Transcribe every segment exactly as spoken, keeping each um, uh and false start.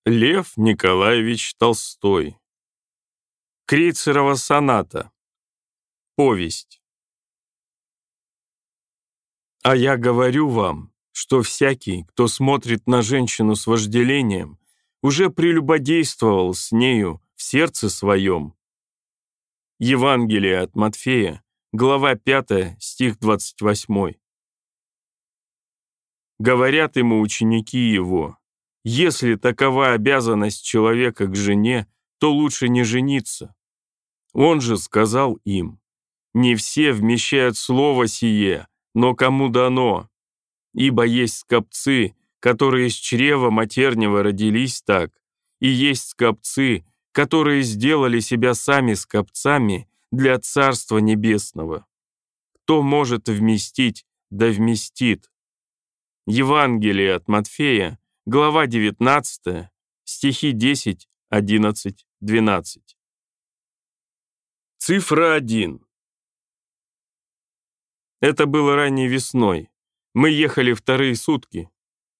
Лев Николаевич Толстой. Крейцерова соната. Повесть. А я говорю вам, что всякий, кто смотрит на женщину с вожделением, уже прелюбодействовал с нею в сердце своем. Евангелие от Матфея, глава пятая, стих двадцать восьмой. Говорят ему ученики его: если такова обязанность человека к жене, то лучше не жениться. Он же сказал им: не все вмещают слово сие, но кому дано. Ибо есть скопцы, которые из чрева матернего родились так, и есть скопцы, которые сделали себя сами скопцами для Царства Небесного. Кто может вместить, да вместит. Евангелие от Матфея, глава девятнадцатая, стихи десять, одиннадцать, двенадцать. Цифра один. Это было ранней весной. Мы ехали вторые сутки.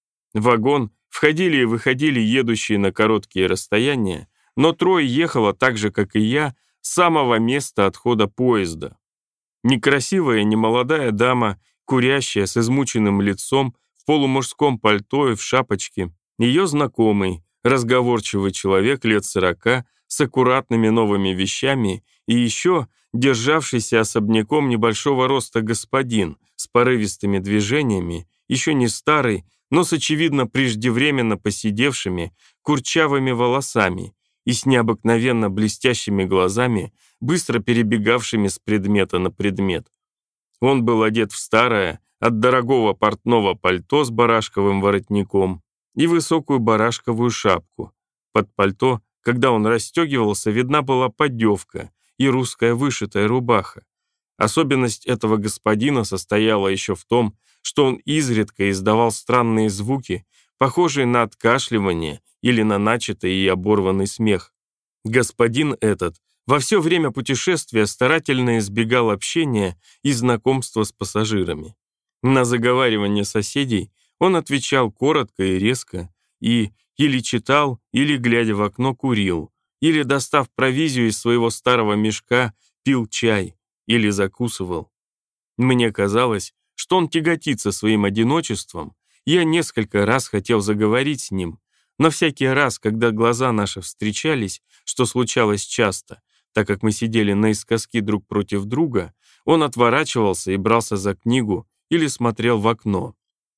В вагон входили и выходили едущие на короткие расстояния, но трое ехало так же, как и я, с самого места отхода поезда. Некрасивая немолодая дама, курящая с измученным лицом, в полумужском пальто и в шапочке, ее знакомый, разговорчивый человек лет сорока, с аккуратными новыми вещами, и еще державшийся особняком небольшого роста господин с порывистыми движениями, еще не старый, но с очевидно преждевременно поседевшими курчавыми волосами и с необыкновенно блестящими глазами, быстро перебегавшими с предмета на предмет. Он был одет в старое, от дорогого портного пальто с барашковым воротником и высокую барашковую шапку. Под пальто, когда он расстегивался, видна была поддевка и русская вышитая рубаха. Особенность этого господина состояла еще в том, что он изредка издавал странные звуки, похожие на откашливание или на начатый и оборванный смех. Господин этот во все время путешествия старательно избегал общения и знакомства с пассажирами. На заговаривание соседей он отвечал коротко и резко и или читал, или, глядя в окно, курил, или, достав провизию из своего старого мешка, пил чай или закусывал. Мне казалось, что он тяготится своим одиночеством, и я несколько раз хотел заговорить с ним, но всякий раз, когда глаза наши встречались, что случалось часто, так как мы сидели наискоски друг против друга, он отворачивался и брался за книгу или смотрел в окно.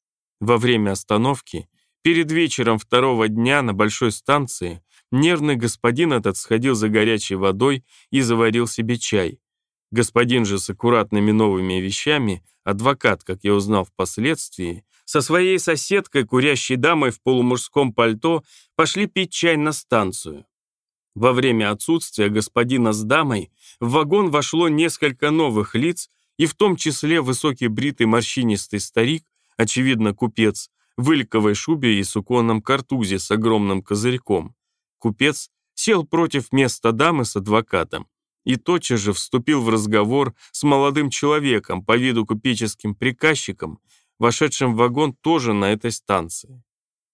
Во время остановки, перед вечером второго дня на большой станции, нервный господин этот сходил за горячей водой и заварил себе чай. Господин же с аккуратными новыми вещами, адвокат, как я узнал впоследствии, со своей соседкой, курящей дамой в полумужском пальто, пошли пить чай на станцию. Во время отсутствия господина с дамой в вагон вошло несколько новых лиц, и в том числе высокий бритый морщинистый старик, очевидно купец, в ильковой шубе и суконном картузе с огромным козырьком. Купец сел против места дамы с адвокатом и тотчас же вступил в разговор с молодым человеком, по виду купеческим приказчиком, вошедшим в вагон тоже на этой станции.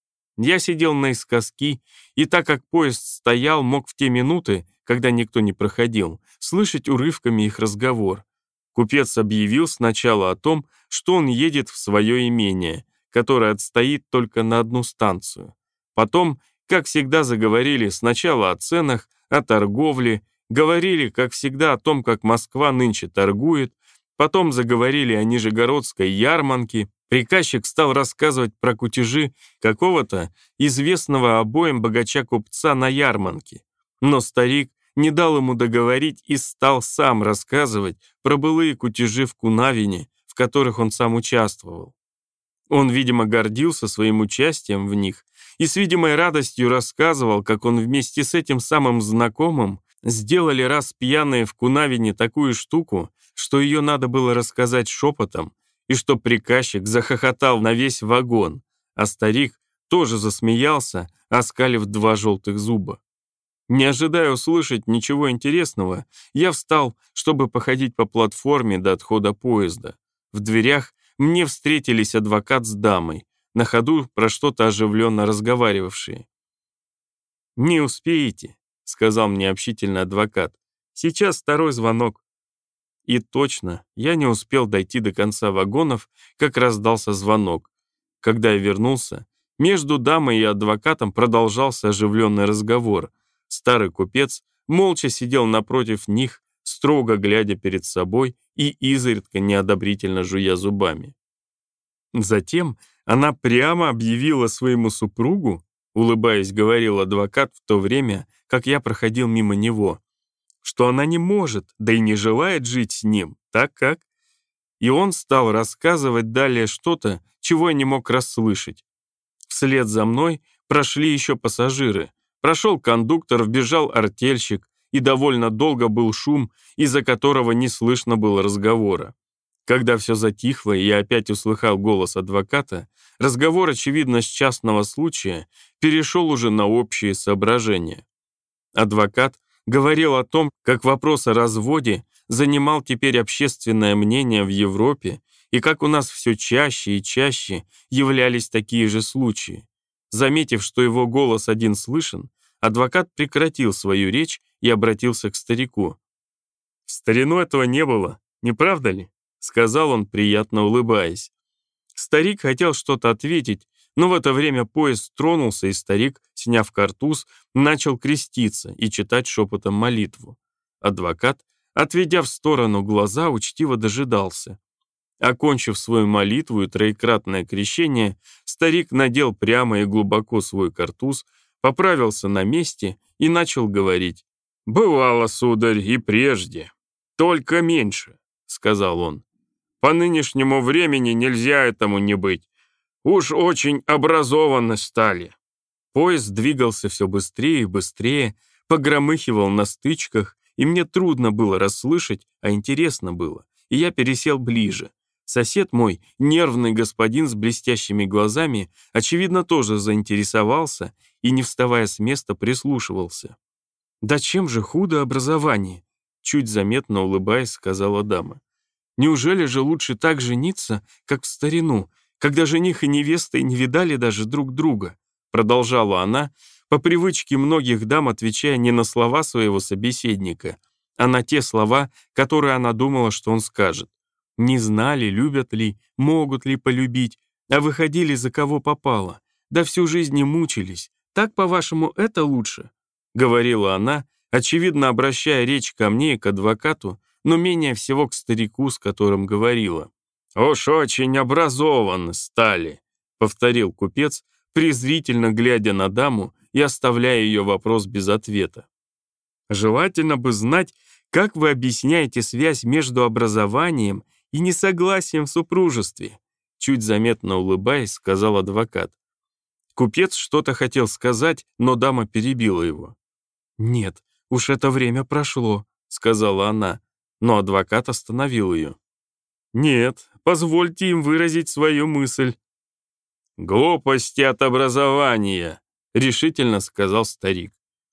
Я сидел наискоски, и так как поезд стоял, мог в те минуты, когда никто не проходил, слышать урывками их разговор. Купец объявил сначала о том, что он едет в свое имение, которое отстоит только на одну станцию. Потом, как всегда, заговорили сначала о ценах, о торговле, говорили, как всегда, о том, как Москва нынче торгует, потом заговорили о Нижегородской ярмарке. Приказчик стал рассказывать про кутежи какого-то известного обоим богача-купца на ярмарке. Но старик не дал ему договорить и стал сам рассказывать про былые кутежи в Кунавине, в которых он сам участвовал. Он, видимо, гордился своим участием в них и с видимой радостью рассказывал, как он вместе с этим самым знакомым сделали раз пьяные в Кунавине такую штуку, что ее надо было рассказать шепотом, и что приказчик захохотал на весь вагон, а старик тоже засмеялся, оскалив два желтых зуба. Не ожидая услышать ничего интересного, я встал, чтобы походить по платформе до отхода поезда. В дверях мне встретились адвокат с дамой, на ходу про что-то оживленно разговаривавшие. «Не успеете», — сказал мне общительный адвокат. «Сейчас второй звонок». И точно, я не успел дойти до конца вагонов, как раздался звонок. Когда я вернулся, между дамой и адвокатом продолжался оживленный разговор. Старый купец молча сидел напротив них, строго глядя перед собой и изредка неодобрительно жуя зубами. Затем она прямо объявила своему супругу, улыбаясь, говорил адвокат в то время, как я проходил мимо него, что она не может, да и не желает жить с ним, так как... И он стал рассказывать далее что-то, чего я не мог расслышать. Вслед за мной прошли еще пассажиры. Прошел кондуктор, вбежал артельщик, и довольно долго был шум, из-за которого не слышно было разговора. Когда все затихло, и я опять услыхал голос адвоката, разговор, очевидно, с частного случая, перешел уже на общие соображения. Адвокат говорил о том, как вопрос о разводе занимал теперь общественное мнение в Европе, и как у нас все чаще и чаще являлись такие же случаи. Заметив, что его голос один слышен, адвокат прекратил свою речь и обратился к старику. «В старину этого не было, не правда ли?» — сказал он, приятно улыбаясь. Старик хотел что-то ответить, но в это время поезд тронулся, и старик, сняв картуз, начал креститься и читать шепотом молитву. Адвокат, отведя в сторону глаза, учтиво дожидался. Окончив свою молитву и троекратное крещение, старик надел прямо и глубоко свой картуз, поправился на месте и начал говорить. «Бывало, сударь, и прежде, только меньше», — сказал он. «По нынешнему времени нельзя этому не быть. Уж очень образованы стали». Поезд двигался все быстрее и быстрее, погромыхивал на стычках, и мне трудно было расслышать, а интересно было, и я пересел ближе. Сосед мой, нервный господин с блестящими глазами, очевидно, тоже заинтересовался и, не вставая с места, прислушивался. «Да чем же худо образование?» Чуть заметно улыбаясь, сказала дама. «Неужели же лучше так жениться, как в старину, когда жених и невеста и не видали даже друг друга?» Продолжала она, по привычке многих дам отвечая не на слова своего собеседника, а на те слова, которые она думала, что он скажет. Не знали, любят ли, могут ли полюбить, а выходили за кого попало, да всю жизнь не мучились. Так, по-вашему, это лучше?» Говорила она, очевидно обращая речь ко мне и к адвокату, но менее всего к старику, с которым говорила. «Уж очень образованы стали», — повторил купец, презрительно глядя на даму и оставляя ее вопрос без ответа. «Желательно бы знать, как вы объясняете связь между образованием и несогласием в супружестве», чуть заметно улыбаясь, сказал адвокат. Купец что-то хотел сказать, но дама перебила его. «Нет, уж это время прошло», — сказала она, но адвокат остановил ее. «Нет, позвольте им выразить свою мысль». «Глупости от образования», — решительно сказал старик.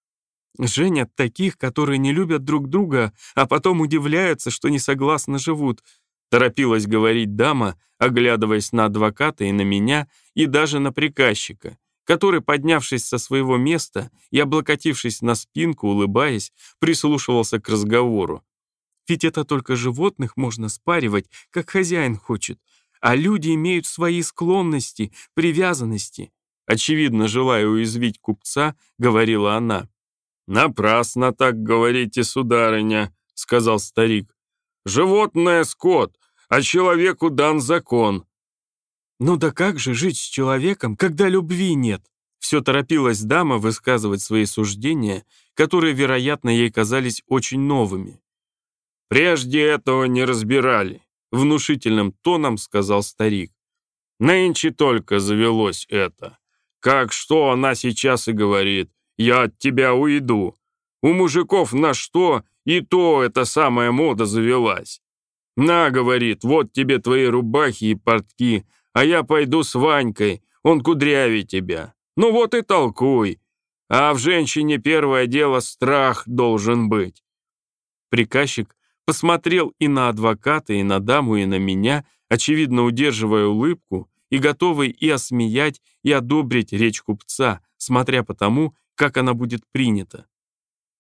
«Женят таких, которые не любят друг друга, а потом удивляются, что не согласно живут», торопилась говорить дама, оглядываясь на адвоката и на меня, и даже на приказчика, который, поднявшись со своего места и облокотившись на спинку, улыбаясь, прислушивался к разговору. «Ведь это только животных можно спаривать, как хозяин хочет, а люди имеют свои склонности, привязанности». Очевидно, желая уязвить купца, говорила она. «Напрасно так говорите, сударыня», — сказал старик. «Животное — скот, а человеку дан закон». «Ну да как же жить с человеком, когда любви нет?» Все торопилась дама высказывать свои суждения, которые, вероятно, ей казались очень новыми. «Прежде этого не разбирали», — внушительным тоном сказал старик. «Нынче только завелось это. Как что она сейчас и говорит, я от тебя уйду. У мужиков на что и то эта самая мода завелась. На, говорит, вот тебе твои рубахи и портки, а я пойду с Ванькой, он кудрявее тебя. Ну вот и толкуй. А в женщине первое дело страх должен быть». Приказчик посмотрел и на адвоката, и на даму, и на меня, очевидно удерживая улыбку, и готовый и осмеять, и одобрить речь купца, смотря по тому, как она будет принята.